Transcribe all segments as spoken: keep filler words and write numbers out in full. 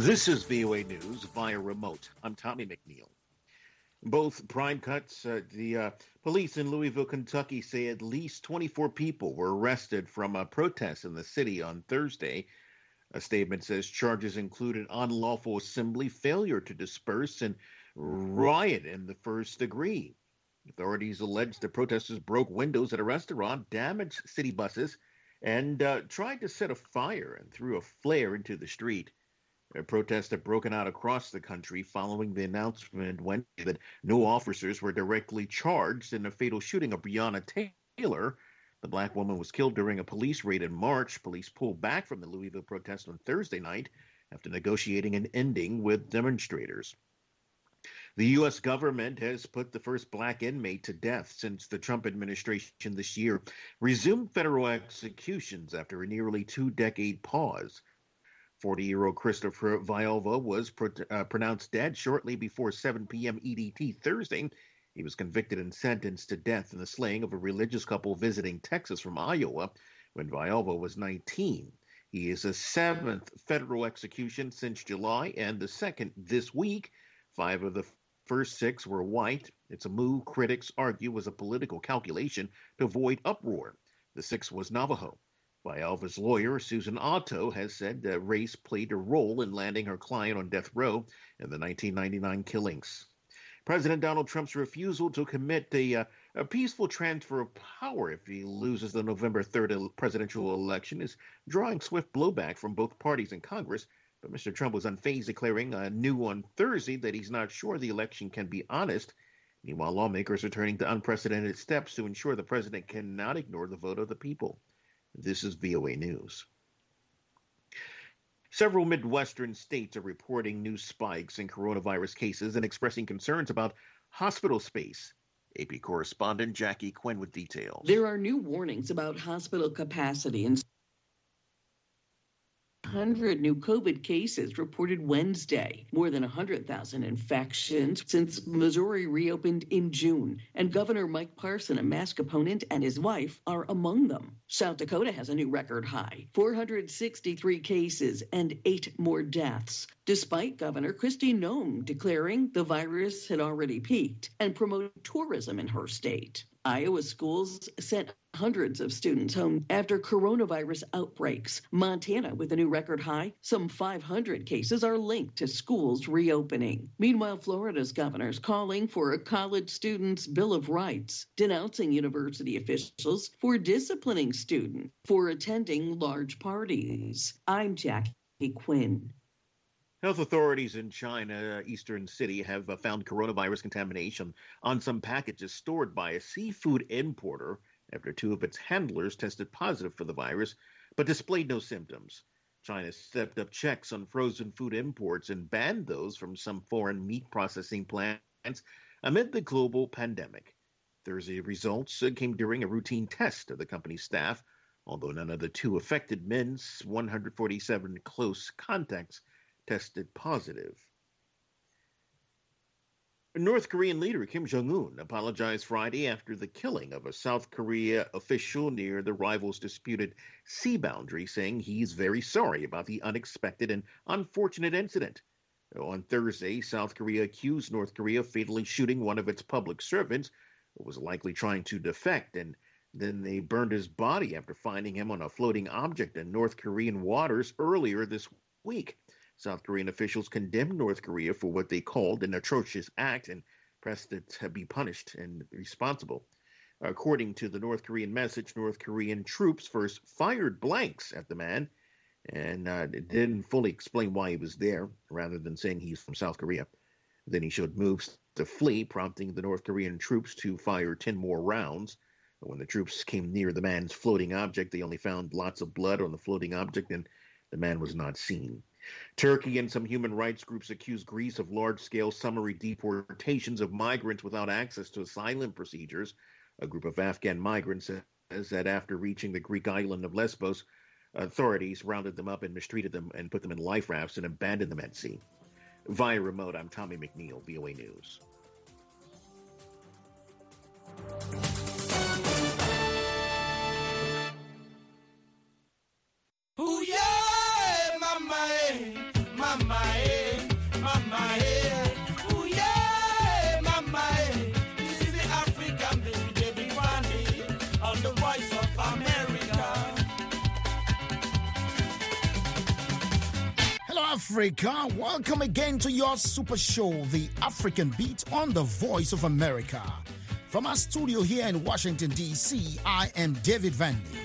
This is V O A News via remote. I'm Tommy McNeil. Both Prime Cuts, uh, the uh, police in Louisville, Kentucky say at least twenty-four people were arrested from a protest in the city on Thursday. A statement says charges included unlawful assembly, failure to disperse, and riot in the first degree. Authorities allege the protesters broke windows at a restaurant, damaged city buses, and uh, tried to set a fire and threw a flare into the street. Protests have broken out across the country following the announcement Wednesday that no officers were directly charged in the fatal shooting of Breonna Taylor. The black woman was killed during a police raid in March. Police pulled back from the Louisville protest on Thursday night after negotiating an ending with demonstrators. The U S government has put the first black inmate to death since the Trump administration this year resumed federal executions after a nearly two-decade pause. forty-year-old Christopher Villalba was pro- uh, pronounced dead shortly before seven p.m. E D T Thursday. He was convicted and sentenced to death in the slaying of a religious couple visiting Texas from Iowa when Villalba was nineteen. He is the seventh federal execution since July and the second this week. Five of the first six were white. It's a move critics argue was a political calculation to avoid uproar. The sixth was Navajo. Villalba's lawyer, Susan Otto, has said that race played a role in landing her client on death row in the nineteen ninety-nine killings. President Donald Trump's refusal to commit a, uh, a peaceful transfer of power if he loses the November third presidential election is drawing swift blowback from both parties in Congress. But Mister Trump was unfazed, declaring anew on Thursday that he's not sure the election can be honest. Meanwhile, lawmakers are turning to unprecedented steps to ensure the president cannot ignore the vote of the people. This is V O A News. Several Midwestern states are reporting new spikes in coronavirus cases and expressing concerns about hospital space. A P correspondent Jackie Quinn with details. There are new warnings about hospital capacity and one hundred new COVID cases reported Wednesday, more than one hundred thousand infections since Missouri reopened in June. And Governor Mike Parson, a mask opponent, and his wife are among them. South Dakota has a new record high, four hundred sixty-three cases and eight more deaths, despite Governor Kristi Noem declaring the virus had already peaked and promoted tourism in her state. Iowa schools sent hundreds of students home after coronavirus outbreaks. Montana, with a new record high, some five hundred cases are linked to schools reopening. Meanwhile, Florida's governor's calling for a college students' Bill of Rights, denouncing university officials for disciplining students for attending large parties. I'm Jackie Quinn. Health authorities in China, Eastern City, have found coronavirus contamination on some packages stored by a seafood importer after two of its handlers tested positive for the virus, but displayed no symptoms. China stepped up checks on frozen food imports and banned those from some foreign meat processing plants amid the global pandemic. Thursday results came during a routine test of the company's staff, although none of the two affected men's one hundred forty-seven close contacts tested positive. North Korean leader Kim Jong-un apologized Friday after the killing of a South Korea official near the rivals' disputed sea boundary, saying he's very sorry about the unexpected and unfortunate incident. On Thursday, South Korea accused North Korea of fatally shooting one of its public servants who was likely trying to defect, and then they burned his body after finding him on a floating object in North Korean waters earlier this week. South Korean officials condemned North Korea for what they called an atrocious act and pressed it to be punished and responsible. According to the North Korean message, North Korean troops first fired blanks at the man and uh, didn't fully explain why he was there, rather than saying he's from South Korea. Then he showed moves to flee, prompting the North Korean troops to fire ten more rounds. When the troops came near the man's floating object, they only found lots of blood on the floating object, and the man was not seen. Turkey and some human rights groups accuse Greece of large-scale summary deportations of migrants without access to asylum procedures. A group of Afghan migrants says that after reaching the Greek island of Lesbos, authorities rounded them up and mistreated them and put them in life rafts and abandoned them at sea. Via remote, I'm Tommy McNeil, V O A News. Ooh, yeah, mama, mama. Africa. Welcome again to your super show, The African Beat on the Voice of America. From our studio here in Washington, D C, I am David Vandy.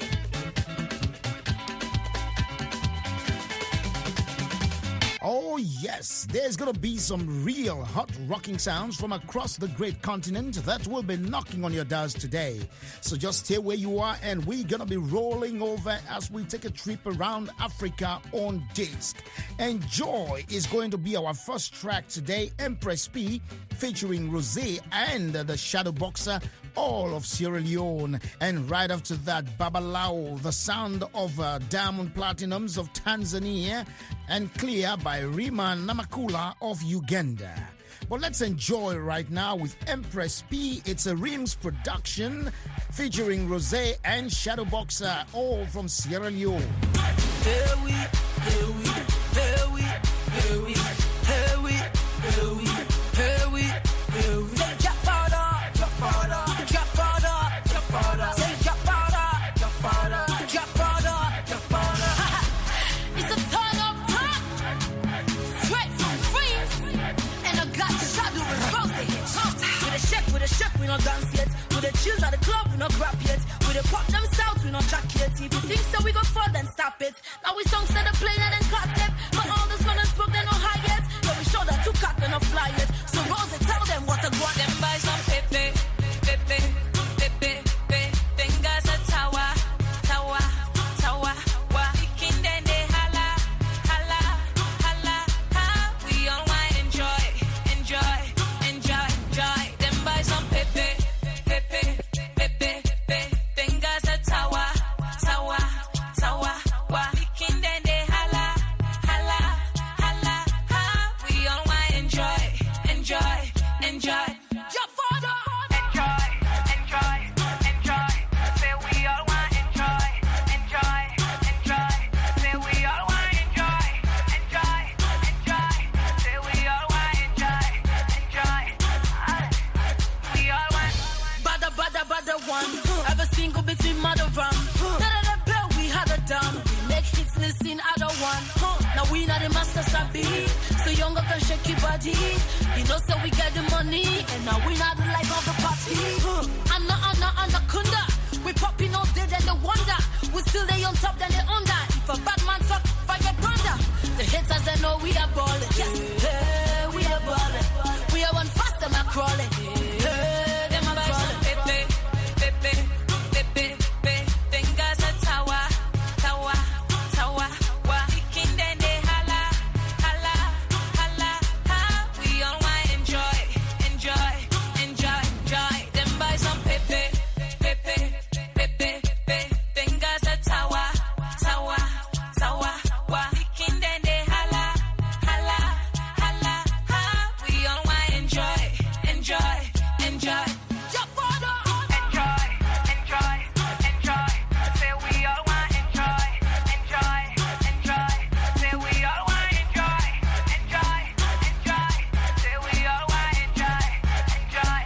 Oh yes, there's going to be some real hot rocking sounds from across the great continent that will be knocking on your doors today. So just stay where you are and we're going to be rolling over as we take a trip around Africa on disc. Enjoy is going to be our first track today, Empress P, featuring Rosé and the Shadow Boxer, all of Sierra Leone. And right after that, Babalao, the sound of uh, Diamond Platinums of Tanzania, and Clear by Rima Namakula of Uganda. But let's enjoy right now with Empress P. It's a Rims production featuring Rosé and Shadow Boxer, all from Sierra Leone. Here we, here we, here we, here we, here we, here we, here we, here we. Say drop further, drop further, drop further, drop further. Say drop further, drop further, drop further, drop further. It's a turn up top, straight from Freeze, and I got the shadow with Rosé. With a shake, with a shake, we not dance yet. With the chills at the club, we not grab yet. With the pop them south, we not jack yet. If you think so, we go for then stop it. Now we songs that are playing and then cut it. But all this man and smoke, they no high yet. So we show that two cut, they no fly yet. So Rosé, tell them what to go. Them buy some pepe, pepe, pepe, pepe. Fingers a tower, tower, tower. Wa king then they holla, holla, holla, ha. We all want enjoy, enjoy, enjoy, enjoy. Them buy some pepe, pepe, pepe, pepe. Fingers a tower, tower, tower. Wa king then they holla, holla, holla, ha. We all want enjoy, enjoy, enjoy. Jump further. Enjoy, enjoy, enjoy. Say we all want enjoy, enjoy, enjoy. Say we all want enjoy, enjoy, enjoy. Say we all want enjoy, enjoy. Aye. We all want. Bada bada bada one. Have a single between mother rum. None of the bell we had a dumb. We make hits listen other one. Now we not the master sabi. So younger can shake your body. You know so we get the money. And now we not the life of the party. Anna Anna Anaconda. We popping all day then the wonder. We still they on top then they under. If a bad man talk, fire thunder. The haters they know we are balling. Yes, hey, we are balling. We are one fast them are crawling. Hey, them are crawling. Pepe, pepe, pepe, pepe. Fingers a tower, tower, tower. Wa king then they holla, holla, holla, ha. We all want enjoy, enjoy, enjoy, enjoy. Them buy some pepe, pepe, pepe, pepe. Fingers a tower, tower, tower. Wa king then they holla, holla, holla, ha. We all want enjoy, enjoy, enjoy. Jump further. Enjoy, enjoy, enjoy. Say we all want enjoy, enjoy, enjoy. Say we all want enjoy, enjoy, enjoy. Say we all want enjoy, enjoy.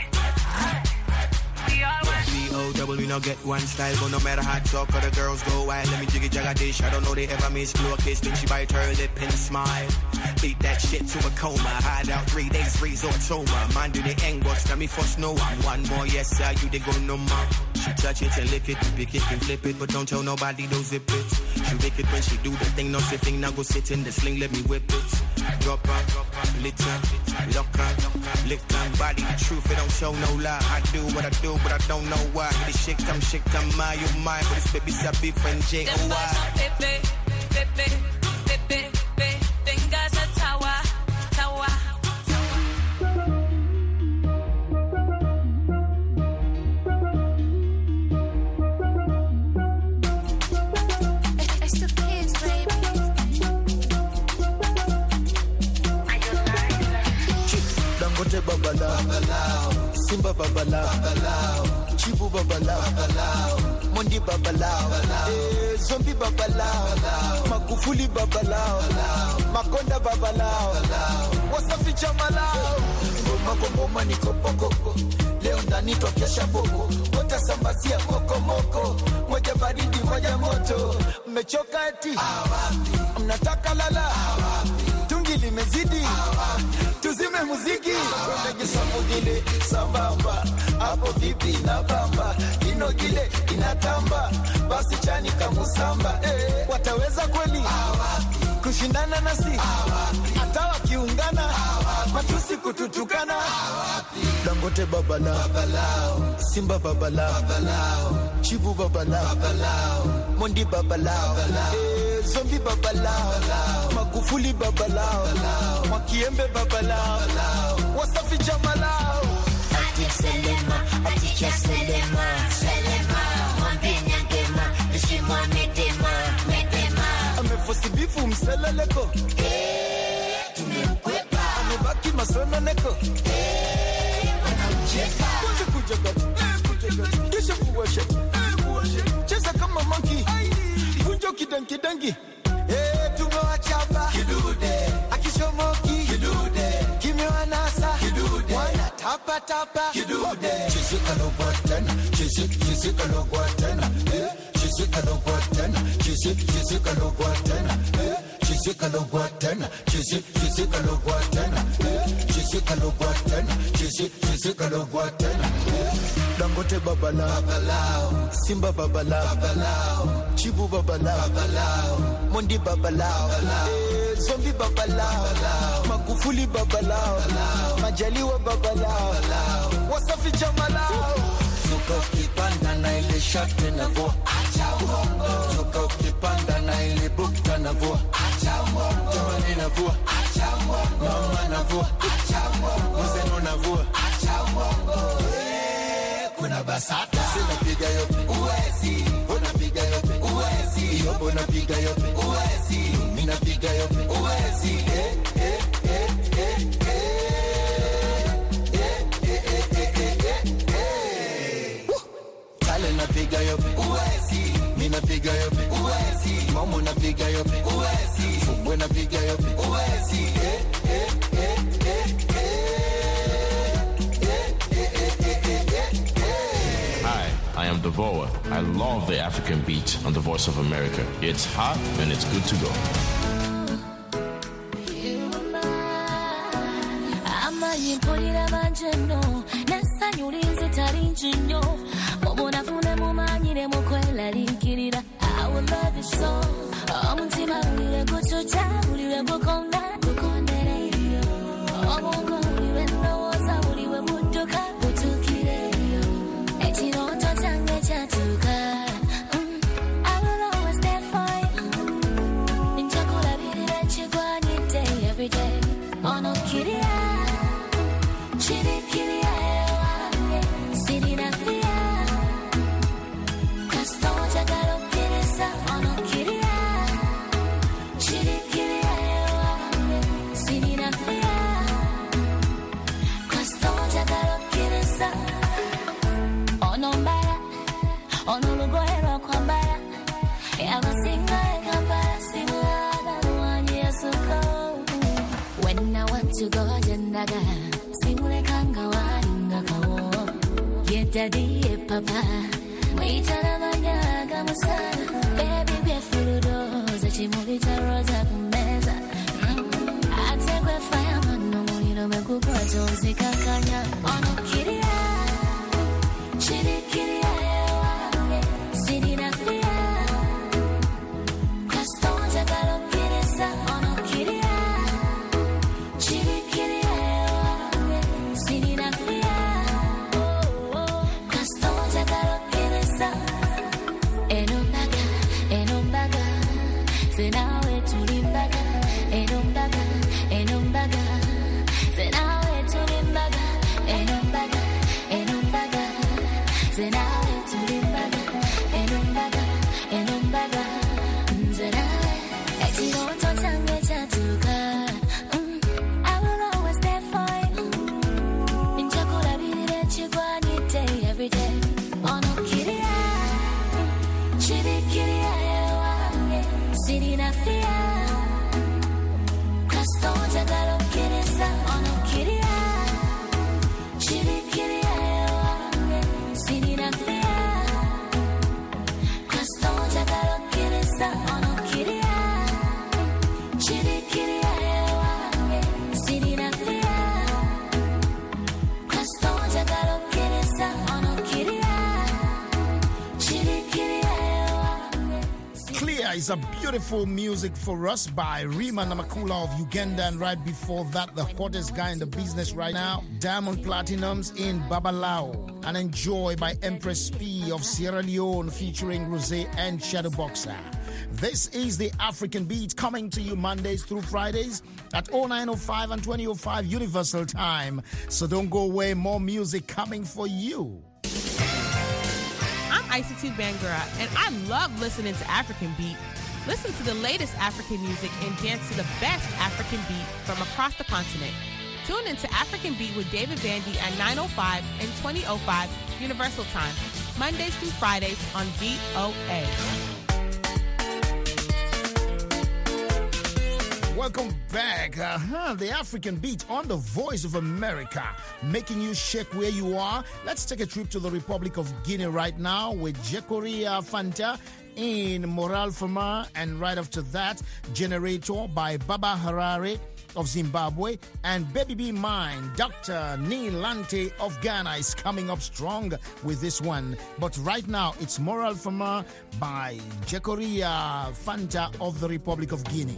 We all want. B O double, we no get one style, but no matter how talk or the girls go wild. Let me jiggy jagga dish. I don't know they ever miss blue kiss. Then she bite her lip and smile. Beat that shit to a coma. Hide out three days, resort soma. Man do the end box, let me first know I'm one more. Yes sir, you they go no more. She touch it and lick it, pick it and flip it, but don't tell nobody don't zip it. She lick it when she do the thing, no sitting. Now go sit in the sling, let me whip it. Drop her, lit her, lock her, lick her body. The truth, it don't show no lie. I do what I do, but I don't know why. The shit come, shit come, my, you mine. But this baby sabi friend J O Y. Pepe, pepe, pepe, pepe. Fingers a tower, tower. It's the kids, baby. Dangote babalao, Simba babalao, Chibu babalao, Mondi babalao, eh, Zombi babalao, Magufuli babalao, Makonda babalao, Wasafi chamalao, Ngoma ngoma niko poko, leo ndani twakesha bobo, watasambazia moko moko, moja baridi moja moto, mmechoka eti, mnataka lala, vimezidi, tuzime muziki. Twende samugile sambamba, hapo vipi na bamba, ino gile inatamba, basi chani kamusamba. Eh, wataweza kweli kushindana nasi? Hata wakiungana matusi kututukana. Dangote babala babalao, Simba babala babalao, Chibu babala babalao, Mondi babalao, eh, Zombi babalao, Magufuli babalao, Mwakiembe babalao, Wasafi jamalao. Ati Selema, ati cha Selema, Selema, Mwambenya ngema, Nishimwa medema, medema. Amefosi bifu mseleleko, Eh, tumemkwepa. amebaki masononeko, Eh, wanamcheka. kuja kuja gati, eh, kuja gati, kisha kuwasha, eh, kuwasha, cheza kama monkey, kunjo kidangi dangi, eh, tumewachapa kidude, akishomoki kidude, kimewanasa kidude, wana tapa tapa kidude, chizika no button, chizik chizika no button, eh, chizika no button, chizik chizika no button, eh, chizika no button, chizik chizika no button, eh, chizika no button, chizik chizika no button. Dangote babala babalao, Simba babala babalao, Chibu babala babalao, Mondi babalao, eh, Zombi babalao, Magufuli babalao, Majaliwa babalao, Wasafi jamalao. Zuka ukipanda na ile shati na vo, acha uongo. Zuka ukipanda na ile bukta na vo, acha uongo. Jamani na vo, acha uongo. Mama na vo, acha uongo. Mzeno na vo, acha uongo. Kuna basata sina piga yope uwezi, unapiga yope uwezi, yobo unapiga yope uwezi, mimi napiga yope uwezi. Eh eh eh eh eh. Tale napiga yope uwezi, mimi napiga yope uwezi, mama napiga yope uwezi, fumbwe napiga yope uwezi. Eh eh eh eh. I am Devoa. I love the African beat on the Voice of America. It's hot and it's good to go. I will love you so. When I want to go jendaga simule kanga waringa kawo yetadi papa mwitana manyaga musana baby be fuludo za chimuli cha roza kumeza atekwe fire mano muliro mekuko tonzi kakanya ono kiria chiri kiria ewa siri na fia kastonja kalo kiresa ono kiria Uganda is a beautiful music for us by Rima Namakula of Uganda. And right before that, the hottest guy in the business right now, Diamond Platinums in Babalao. And Enjoy by Empress P of Sierra Leone featuring Rosé and Shadowboxer. This is the African Beat coming to you Mondays through Fridays at oh nine oh five and twenty oh five Universal Time. So don't go away, more music coming for you. I'm Isatube Bangura, and I love listening to African Beat. Listen to the latest African music and dance to the best African beat from across the continent. Tune into African Beat with David Vandy at nine oh five and twenty oh five Universal Time, Mondays through Fridays on V O A. Welcome back. Uh-huh. The African Beat on the Voice of America, making you shake where you are. Let's take a trip to the Republic of Guinea right now with Jekoria Fanta in Moral Fama, and right after that, Generator by Baba Harare of Zimbabwe, and Baby Be Mine, Doctor Neil Lante of Ghana is coming up strong with this one. But right now, it's Moral Fama by Jekoria Fanta of the Republic of Guinea.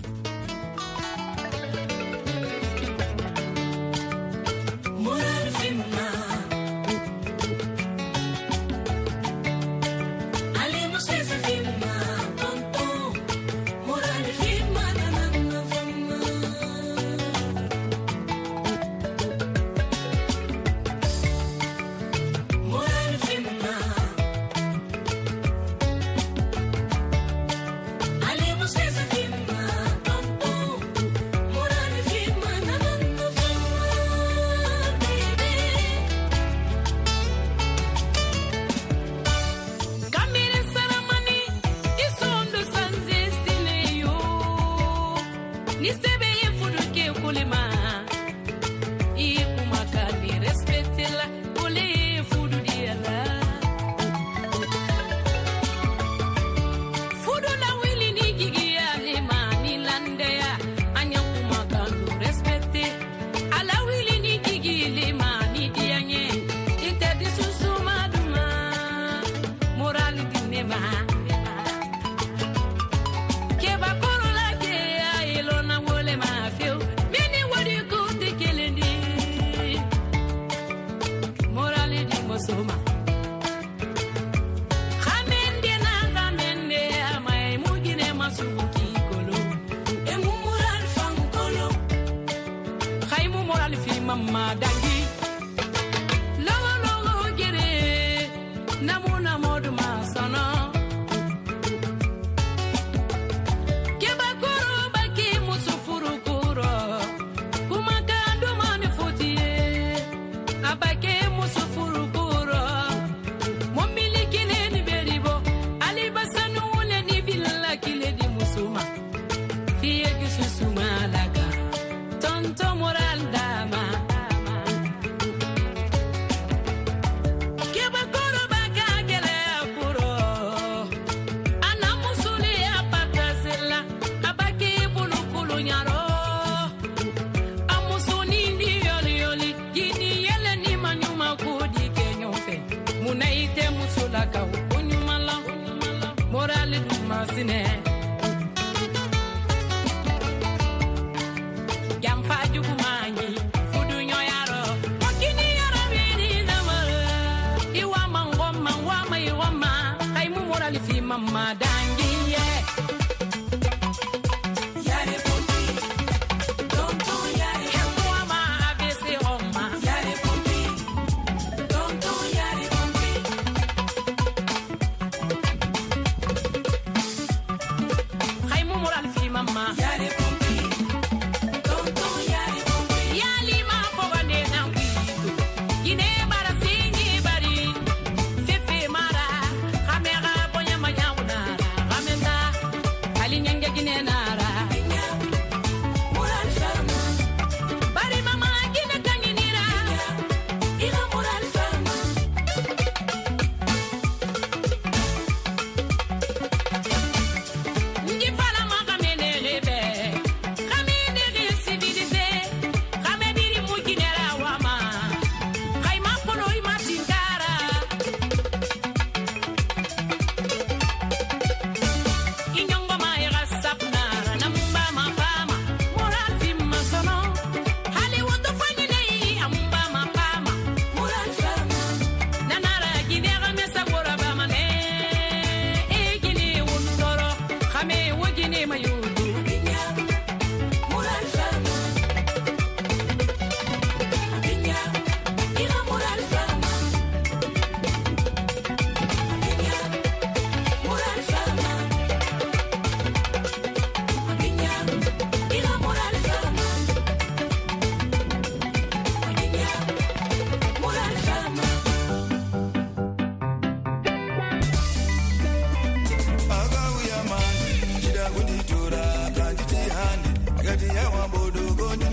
Baby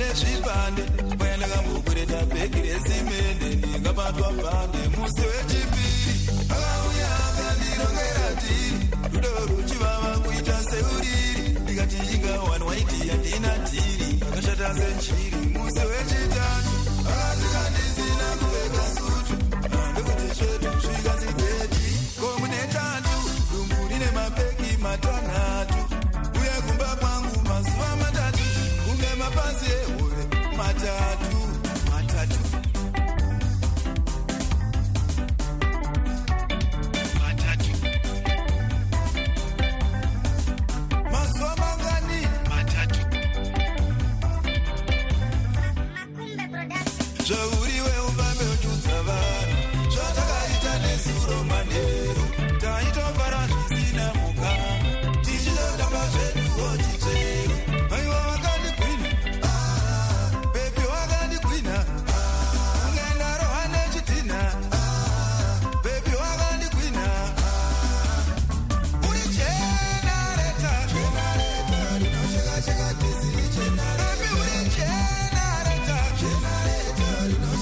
zvipande kwenda kambokureta bhegi resimende ndingabatwa bande musi wechipiri akauya akandirongera tiri rudo ruchivava kuita seuriri ndikati inga waiti handina tiri akashata senchiri musi wechitatu akazvikandisina kupfeka sutu ndokuti svetu zvikazideti komunetatu dumbu rine mapeki matanhatu uye kumba kwangu mazuva matatu kunge mapazi ehove matatu matatu matatu mazuva mangani matatu zvauriwe ufambe uchudza vanhu zvatakaita nesuro manheru taitofara zvisina mukama tichitotamba zveduwo chichero aiwa wakandigwina bebi wakandigwina ungendarohwa nechitina bebi wakandigwina uri jenareta rinoshekasheka tisiri jenareta bebi uri jenareta jenareta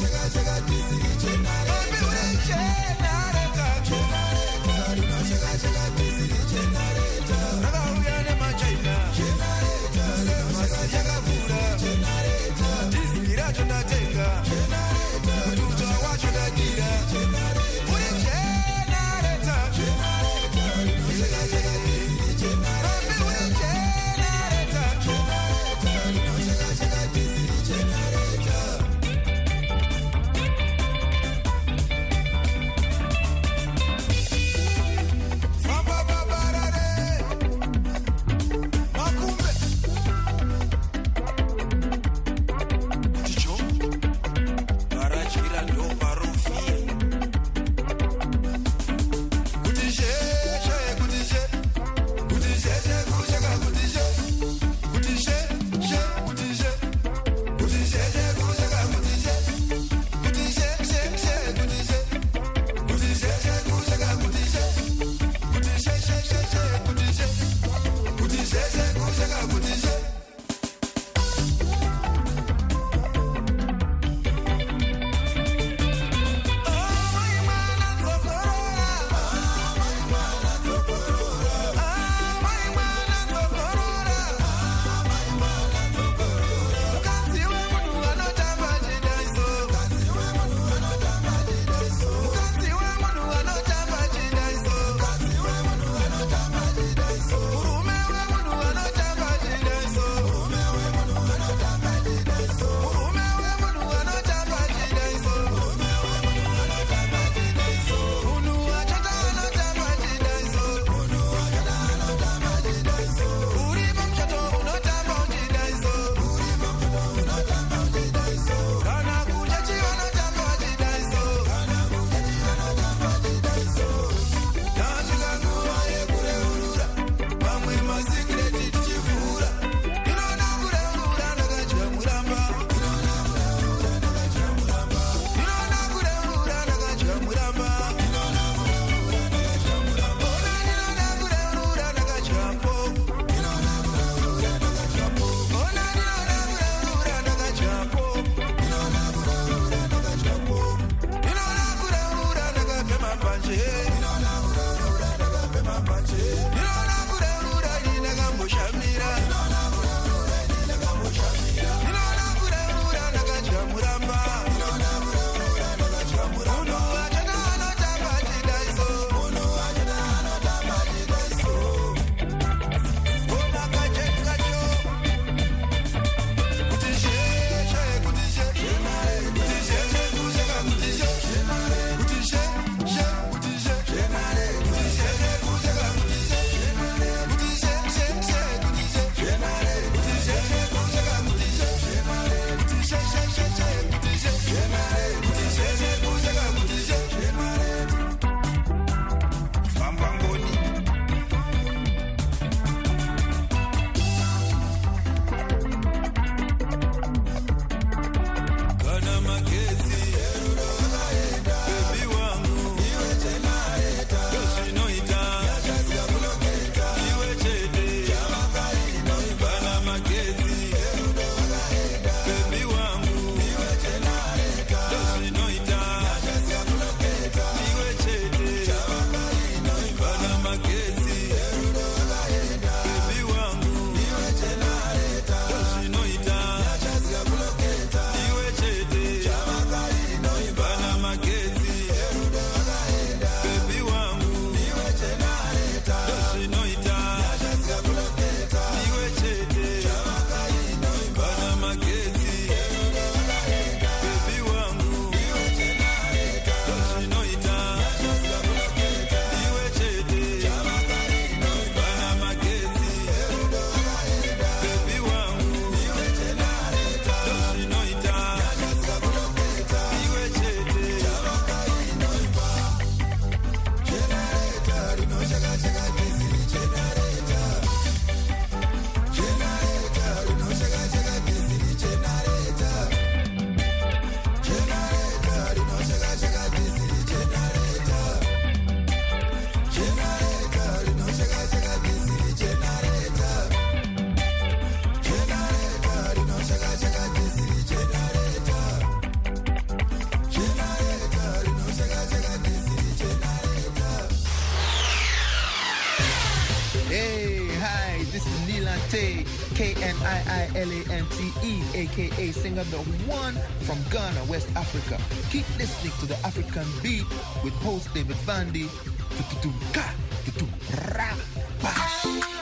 Lante, K N I I L A N T E, aka singer the one from Ghana, West Africa. Keep listening to the African Beat with host David Vandy. Tu-tu-tu-ka, tu-tu-ra, bash.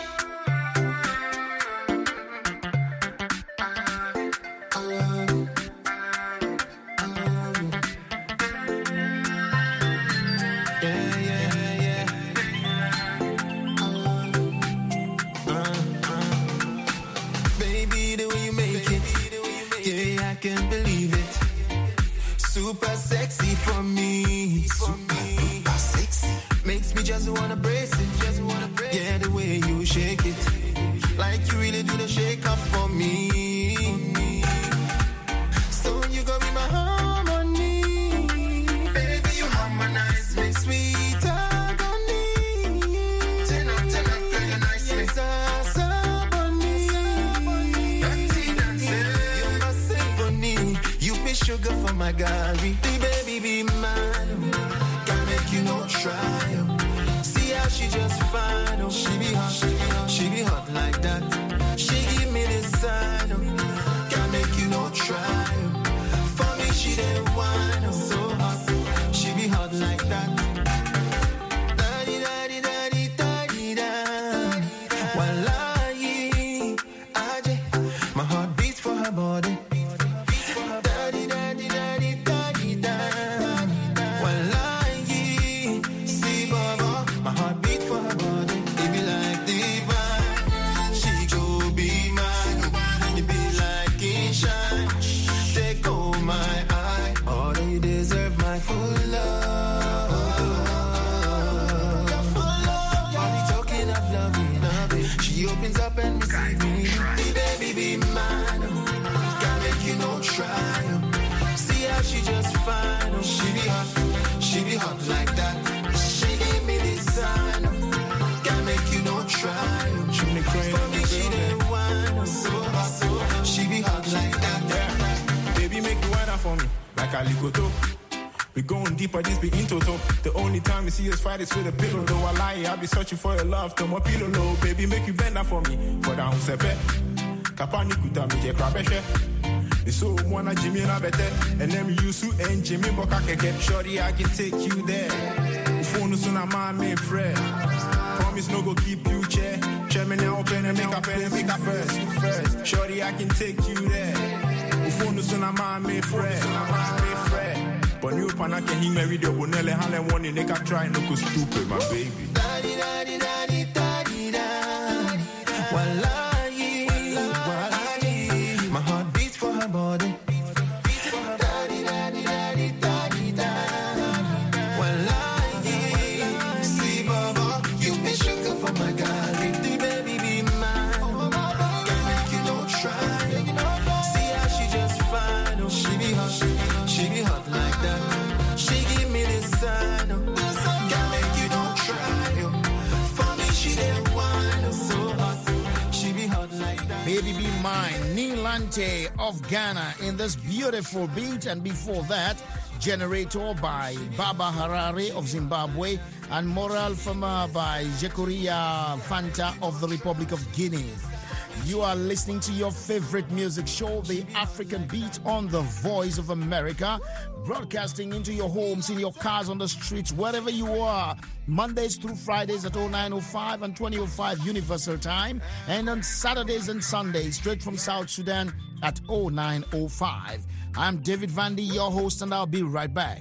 Super sexy for me, super, super sexy. Makes me just wanna brace it, just wanna brace it. Yeah, the way you shake it, like you really do the shake up for me. So you gon' be my harmony, baby. You harmonize me, sweet agony. Ten up, ten up, girl, you nice me. You're my symphony. You be sugar for my Gary. The baby be mine. Can't make you no try. See how she just fine. Oh, she be hot, she be hot, she be hot like that. She give me the sign. Oh, can't make you no try. For me, she the one. Oh, so hot, she be hot like that. Da-di, da-di, da-di, da-di, da. Wallahi, Aje, my heart beats for her body. She just fine, oh, she be hot, she be hot like that. She give me this sign, oh, can't make you no try. She make cry for me, she the one, oh, so hot, so hot. She be hot like that. Yeah. Baby, make you wind up for me, like a ligoto. We going deeper, this be in toto. The only time you see us fight is with a pillow. Though I lie, I be searching for your love, to my pillow low. Baby, make you bend up for me, for down sepe. Kapani kuta me je krabeshe. So wanna Jimmy na better, and then you su and Jimmy Boka get shorty, I can take you there. Phone soon I'm my main friend. Promise no go keep you chair. Chairman now open and make up and make up first. First, shorty, I can take you there. Phone soon I'm my main friend. My main friend. But you pana can he marry the bonelle Helen one in they can try no go stupid, my baby. Daddy, daddy, daddy, daddy, daddy. Wallahi. Body. Daddy, daddy, daddy, daddy, daddy. Well, I see, Baba, you be sugar for my Gary. The baby be mine. Can't make you no try. See how she just fine. Oh, she be hot, she be hot like that. She give me this sign. Oh, can't make you no try. For me, she the one. Oh, so hot, she be hot like that. Baby Be Mine, Nilante of Ghana in this beautiful beat. And before that, Generator by Baba Harare of Zimbabwe and Moral Fama by Jekoria Fanta of the Republic of Guinea. You are listening to your favorite music show, The African Beat, on the Voice of America, broadcasting into your homes, in your cars, on the streets, wherever you are, Mondays through Fridays at oh nine oh five and twenty oh five Universal Time, and on Saturdays and Sundays, straight from South Sudan at oh nine oh five. I'm David Vandy, your host, and I'll be right back.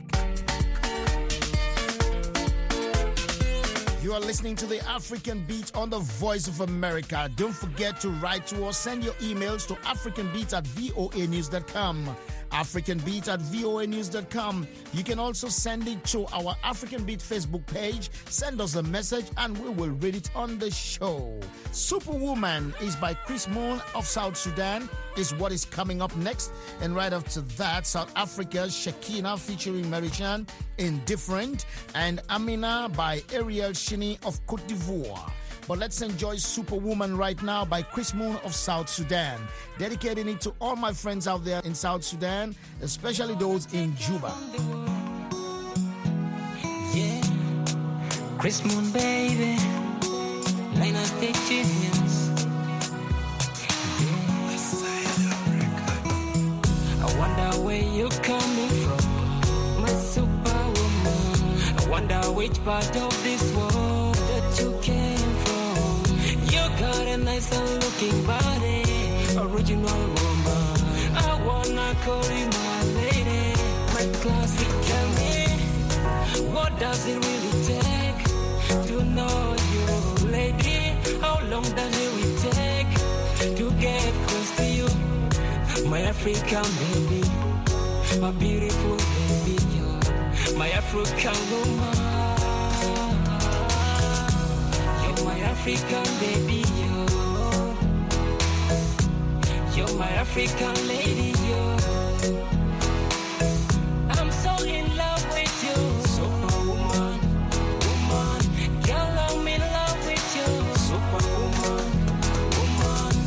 You are listening to The African Beat on the Voice of America. Don't forget to write to us. Send your emails to africanbeat at voa news dot com. africanbeat at voa news dot com. You can also send it to our African Beat Facebook page. Send us a message and we will read it on the show. Superwoman is by Chris Moon of South Sudan is what is coming up next. And right after that, South Africa's Shakina featuring Marichan, Indifferent, and Amina by Ariel Shini of Cote d'Ivoire. But let's enjoy Superwoman right now by Chris Moon of South Sudan. Dedicating it to all my friends out there in South Sudan, especially those in Juba. Yeah, Chris Moon, baby. Line of the genius. where you coming from, my superwoman. I wonder which part of this world that you came from. You got a nice and looking body, original woman. I wanna call you my lady, my classic. Tell me, what does it really take to know you, lady? How long does it really take to get close to you? My African baby, my beautiful baby, you're my African woman. You're my African baby, you're, you're my African lady, you're. I'm so in love with you, superwoman, woman. Girl, I'm in love with you, superwoman, woman.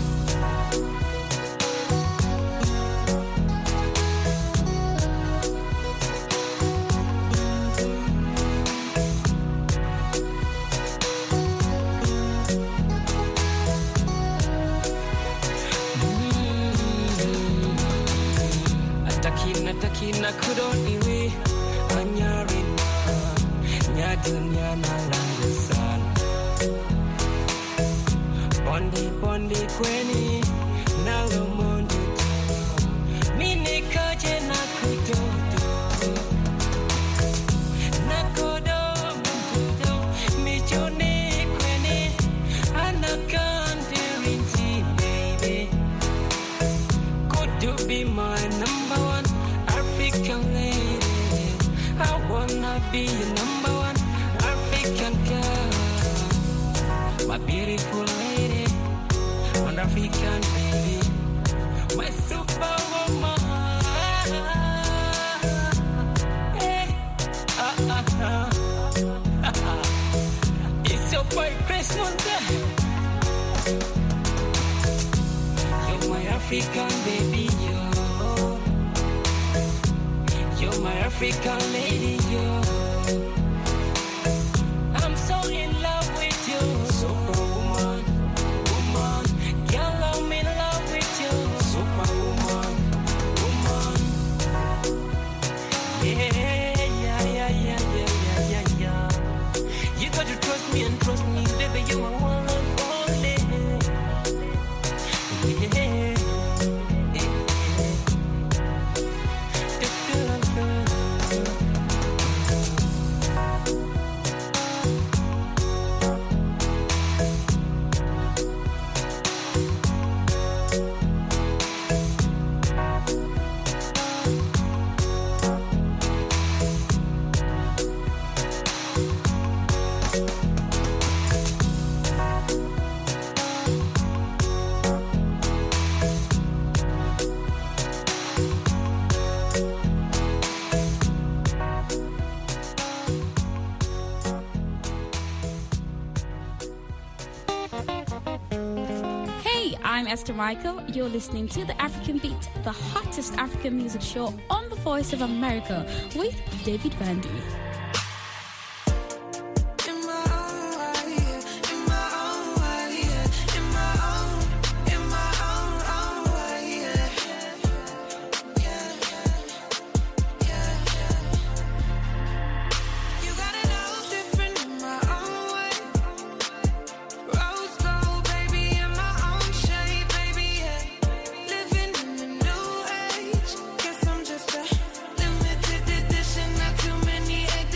Atakina kudoniwe anyarina nyadunya na langusan bondi bondi kweni nalomondo mini kaje na kudodo nakodo mudo michone kweni anakandirinti baby. Could you be my number one African lady? I wanna be your number one African girl, my beautiful lady, an African baby, my superwoman. Hey, ah, ah, ah. It's your boy Christmas Day. You're my African baby, you're. You're my African lady, yo. I'm so in love with you, superwoman, woman. Girl, I'm in love with you, superwoman, woman. Yeah, yeah, yeah, yeah, yeah, yeah, yeah. You got to trust me and trust me, baby. You're my one and only. Yeah. Esther Michael. You're listening to The African Beat, the hottest African music show on the Voice of America with David Vandy. Limited edition, not too many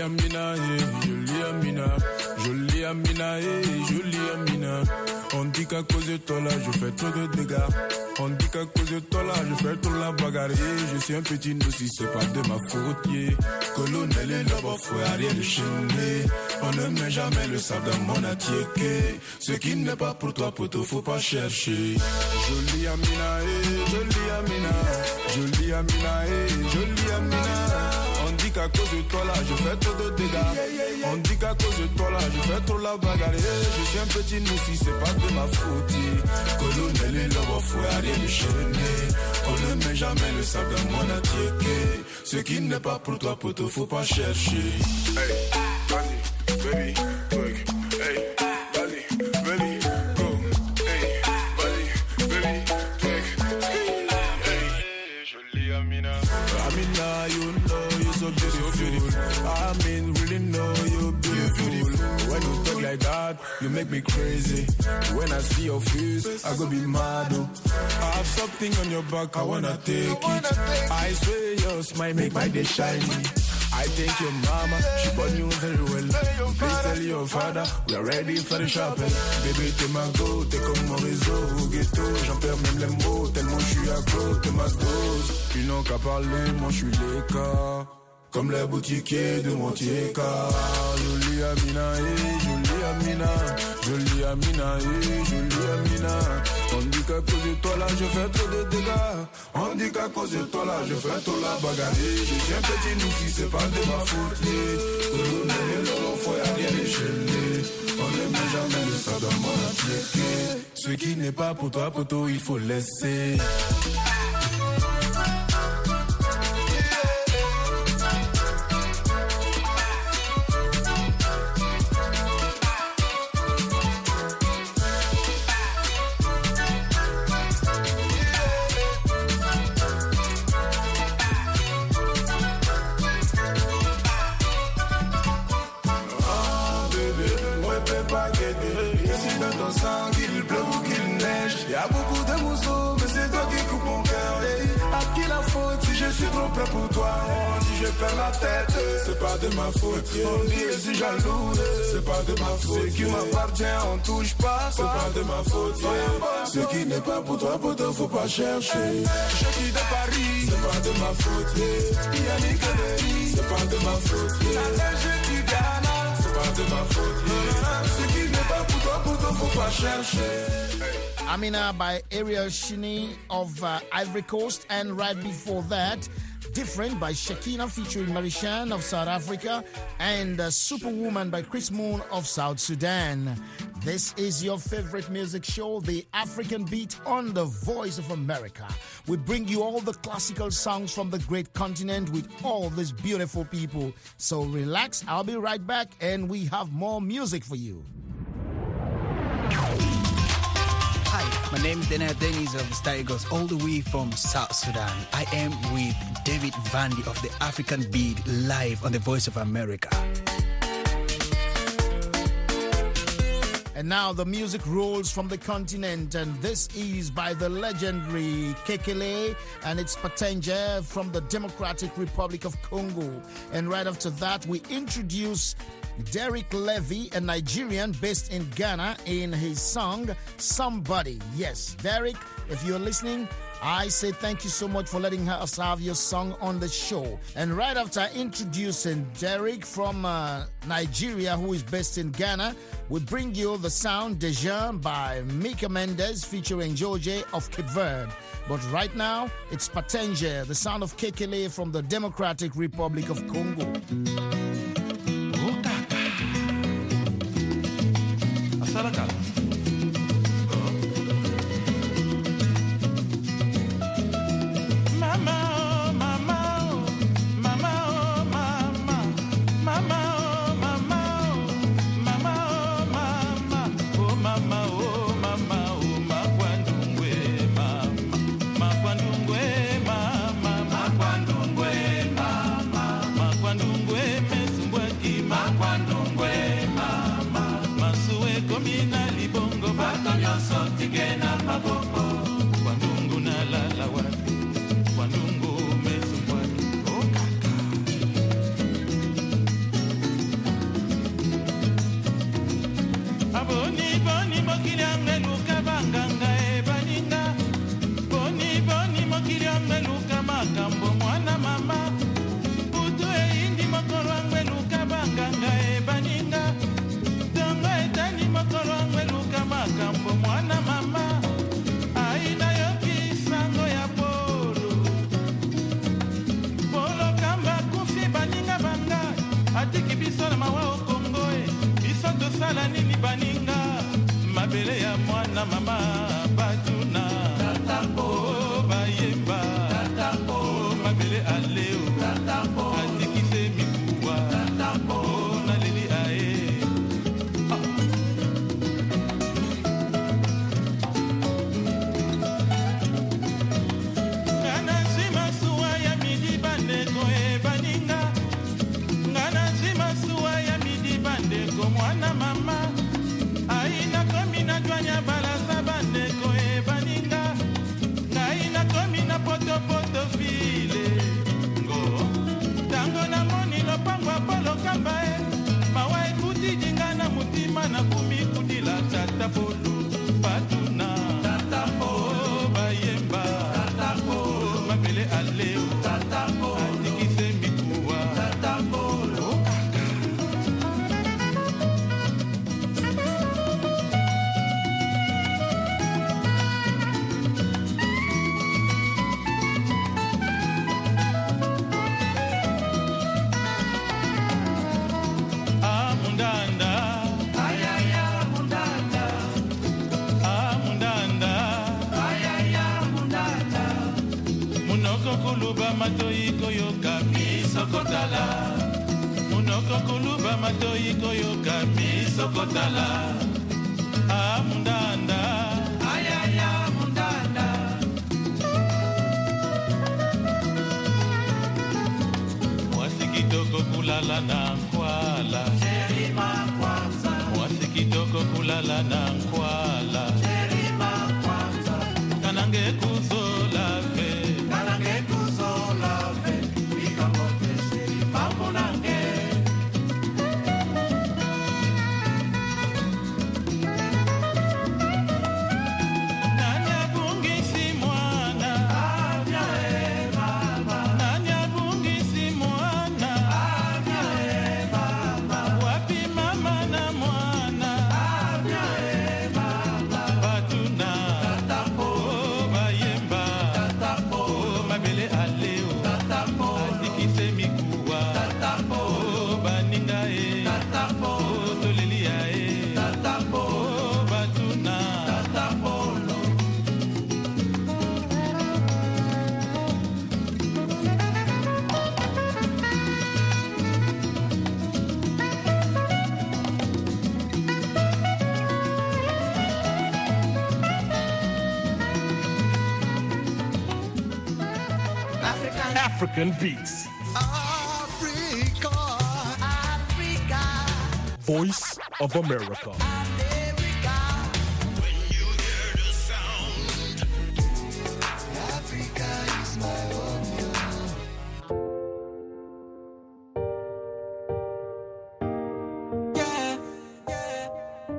Amina, eh, jolie Amina. Jolie Amina, eh, jolie Amina. On dit qu'à cause de toi là, je fais trop de dégâts. On dit qu'à cause de toi là, je fais trop la bagarre. Je suis un petit si c'est pas de ma faute. Yeah. Colonel et l'homme, faut Ariel Cheney. On ne met jamais le sable dans mon attiéké. Ce qui n'est pas pour toi, poto, faut pas chercher. Jolie Amina, eh, jolie Amina. Jolie Amina, eh, jolie Amina. On dit qu'à cause de toi là, je fais trop de dégâts. On dit qu'à cause de toi là, je fais trop la bagarre. Je suis un petit si c'est pas de ma faute. Colonel et l'homme, faut Ariel Cheney. On ne met jamais le sable dans mon attiéké. Ce qui n'est pas pour toi, poto, faut pas chercher. Hey, vas-y, baby, quick. Hey, vas-y, baby, go. Hey, vas-y, baby, quick. Hey, jolie Amina. Amina, you know you're so beautiful. I mean, really know you're beautiful. When you talk like that, you make me crazy. When I see your face, I go be mad. Oh. I have something on your back, I wanna take it. I swear your smile make my day shiny. I thank your mama, she born you very well. Please tell your father, we are ready for the shopping. Bébé, t'es ma go, t'es comme mon réseau au ghetto. J'en perds même les mots, tellement je suis accro, t'es ma dose. Ils n'ont qu'à parler, moi je suis les cas. Comme les boutiquiers de Montier-Car. Jolie Amina, eh, jolie Amina. Jolie Amina, eh, jolie Amina. On dit qu'à cause de toi là, je fais trop de dégâts. On dit qu'à cause de toi là, je fais trop la bagarre. Je suis un petit nous si c'est pas de ma faute. Colonel et l'homme, faut rien déchaîner. On ne met jamais le sang dans mon attiéké. Ce qui n'est pas pour toi, poto, il faut laisser. Pour toi, on dit je perds la tête, c'est pas de ma faute. On dit je suis jaloux, c'est pas de ma faute. Ce qui m'appartient, on touche pas, c'est pas de ma faute. Ce qui n'est pas pour toi, poto, faut pas chercher. Je suis de Paris, c'est pas de ma faute. Yannick Kennedy, c'est pas de ma faute. Je suis Ghana, c'est pas de ma faute. Ce qui n'est pas pour toi, poto, faut pas chercher. Amina by Ariel Cheney of uh, Ivory Coast, and right before that, Different by Shekina featuring Marishan of South Africa, and uh, Superwoman by Chris Moon of South Sudan. This is your favorite music show, The African Beat, on the Voice of America. We bring you all the classical songs from the great continent with all these beautiful people. So relax, I'll be right back, and we have more music for you. My name is Dena Dennis of the Star Eagles, all the way from South Sudan. I am with David Vandy of the African Beat, live on the Voice of America. And now the music rolls from the continent, and this is by the legendary Kekele, and it's Patenje from the Democratic Republic of Congo. And right after that, we introduce Derek Levy, a Nigerian based in Ghana, in his song, Somebody. Yes, Derek, if you're listening, I say thank you so much for letting us have your song on the show. And right after introducing Derek from uh, Nigeria, who is based in Ghana, we bring you the sound Deja by Mika Mendes featuring George of Cape Verde. But right now, it's Patenje, the sound of Kekele from the Democratic Republic of Congo. mwana mama batuna tatambo bayemba tatambo mabele aleo tatambo atikise mikuwa tatambo na leli ae ngana zima suwa ya midi bandeko e baninga ngana zima suwa ya midi bandeko mwana mama aina komi na twanya balasa bandeko e baninga ngaina komi na poto poto file ngo tango na moni lopango apolo kamba e mawa ekuti jinga na mutima na kumi kudila tata polo patuna tata po bayemba tata po mabele aleo tata po atikise mikuwa tata polo kuluba matoi koyoka misokotala munoko kuluba matoi koyoka misokotala amundanda ayaya mundanda mwasi kitoko kulala na nkwala Jerima kwanza mwasi kitoko kulala na nkwala Jerima kwanza kanange kuzola ve African beats. Africa, Africa. Voice of America. America. When you hear the sound, Africa is my home. Yeah, yeah,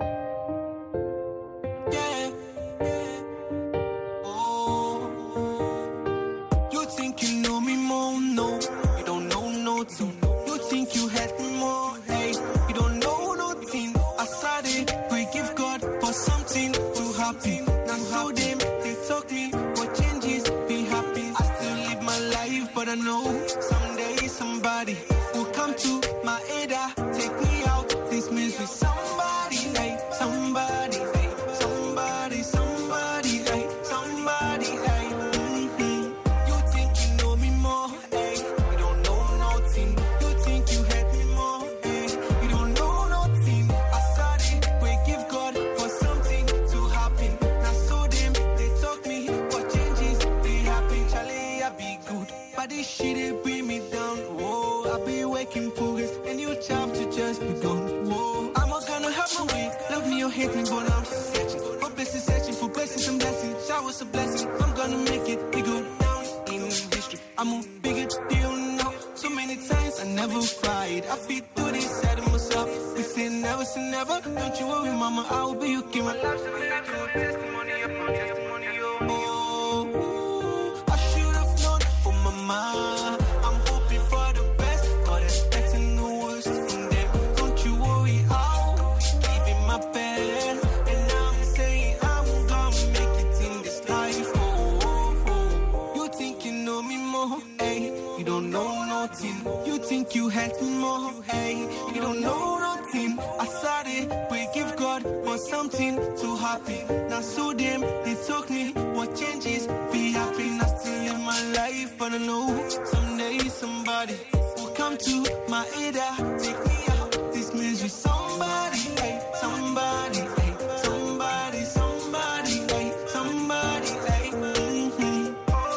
yeah, yeah. Oh, you think you know me more? No, you don't know nothing. You think you had me more? Hey, you don't know nothing. I started, we give God for something to happen. Now how them they talk me, what changes? Be happy. I still live my life, but I know someday somebody will come to my aid. Take me out this misery. Somebody, hey, somebody, hey, somebody, somebody, hey, somebody, hey. Mm-hmm. You think you know me more, hey? You don't know nothing. You think you hate me more, hey? You don't know nothing. I started, we give God for something to happen. Now so them they talk me, what changes they happen. Charlie, I be good, but this shit they bring me down. Whoa, I be waking progress, and you job to just begun. Whoa, I'm not gonna have my way. Love me or hate me, but I'm still searching. For blessings, searching for blessings and blessings. Showers of blessing, I'm gonna make it. We go down in history. I'm a bigger deal now. So many times I never cried. I feel through this side of myself. We say never say never. Don't you worry, mama, I will be okay. My life's a miracle. Testimony upon testimony. Oh, I should have known for mama. I'm hoping for the best, but expecting the worst from them. Don't you worry, I'll give it my best. And I'm saying I'm gonna make it in this life. Oh, oh, oh. You think you know me more, hey? You don't know nothing. You think you had more. Hey, you don't know nothing. I started, we give God for something to happy. Now so them, they took me. What changes? Be happy, not still in my life. But I know someday somebody will come to my aid. Take me out, this music. Somebody, hey, somebody, hey, somebody, somebody, hey, somebody, hey. Mm-hmm.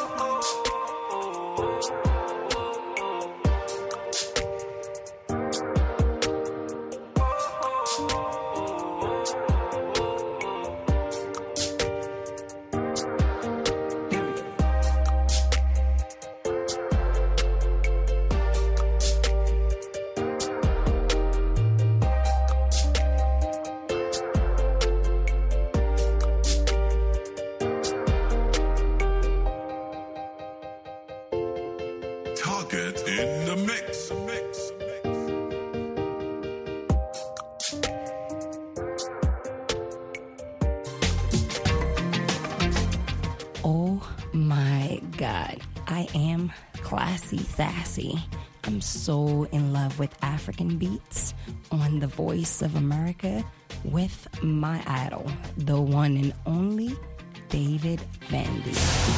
Target in the mix. mix. Oh my God, I am classy sassy. I'm so in love with African beats on The Voice of America with my idol, the one and only David Vandy.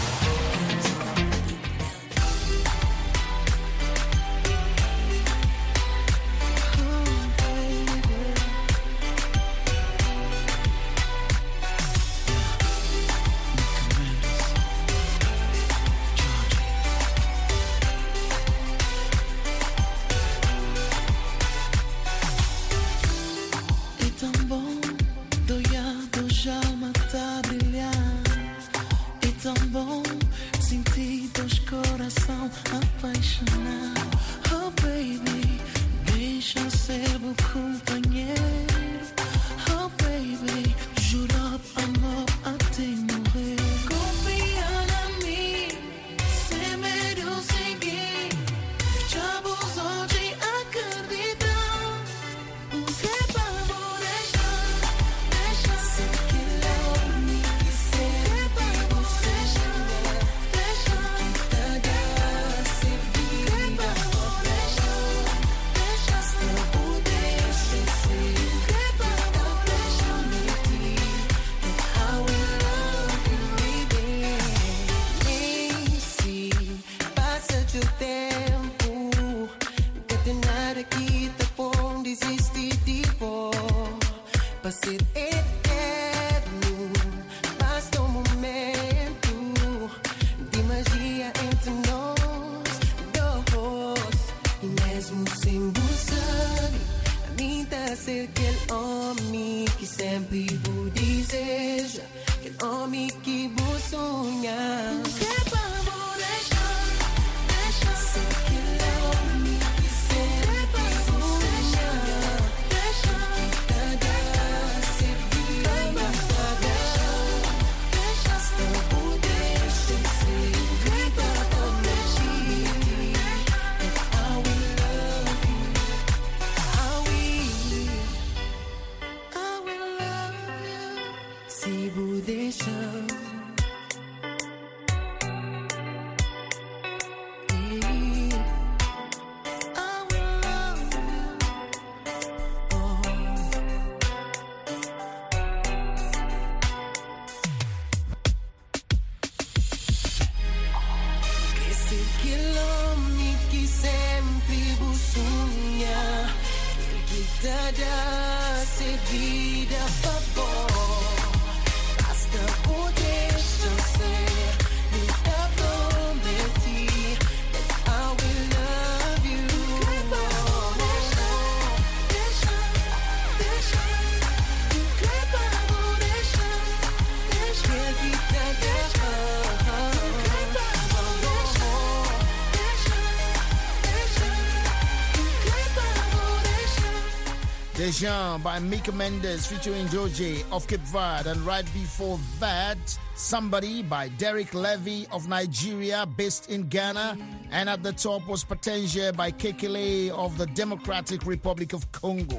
Dejan by Mika Mendes featuring Joji of Cape Verde, and right before that, Somebody by Derek Levy of Nigeria based in Ghana, and at the top was Potensia by Kekele of the Democratic Republic of Congo.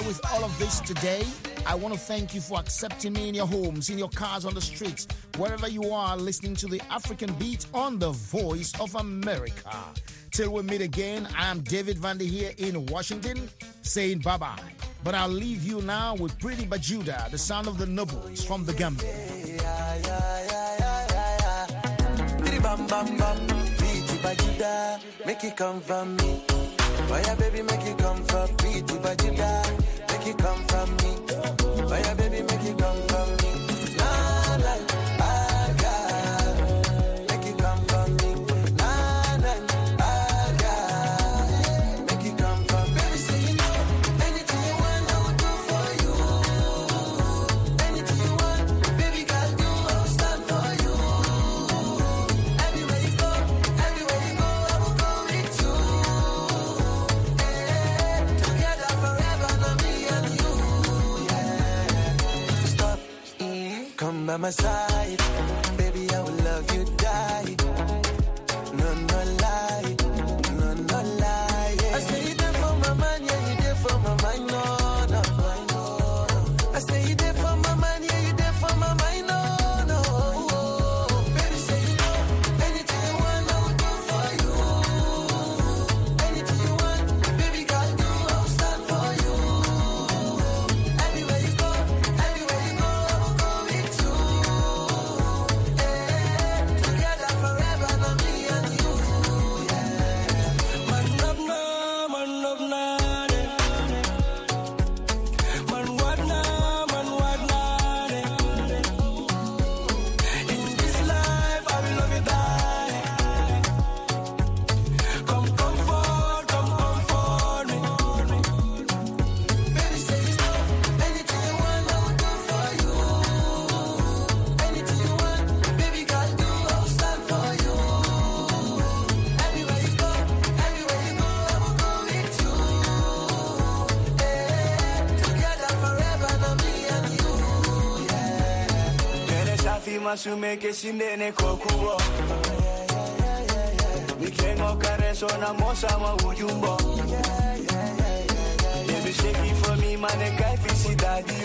enjoy with all of this today. I want to thank you for accepting me in your homes, in your cars, on the streets, wherever you are listening to the African Beat on the Voice of America. Till we meet again, I am David Vandy here in Washington saying bye-bye. But I'll leave you now with Pretty Bajuda, the sound of the nobles from the Gambia. Bam bam bam, Pretty Bajuda, make it come from me. Why ya baby make it come from Pretty Bajuda, make it come from me. Why ya baby make it come from me. Nah, nah, ah, God, make it come from me. Nah, nah, ah, God, make it come from me. Baby say you know, anything you want I will do for you. Anything you want, baby girl do, I will stand for you. Everywhere you go, everywhere you go, I will go with you. Eh, together forever, not me and you. Yeah. Stop, mm, come by my side, baby. I will love you, die. No, no lie, no, no lie. Yeah. I say you there for my man, yeah, you there for my mind, no, no, no. I say you there for my man, yeah, you there for my mind, no, no. Baby, say you know, anything you want, I will do for you. Anything you want, baby girl, do, I will stand for you. Everywhere you go, everywhere you go, I will go with you. Eh, together forever, not me and you. Man up now, man up now. Man what now, man what now. In this life, I will love you die. Come comfort, come comfort me. Baby say you know, anything you want, I will do for you. Anything you want, baby girl do, I will stand for you. Everywhere you go, everywhere you go, I will go with you. Eh, together forever, not me and you. Kere safi masumeke sindene kokuwo. Mikengo kareso na mosa wa ujumbo. Baby shake it for me, man, I can't feel daddy.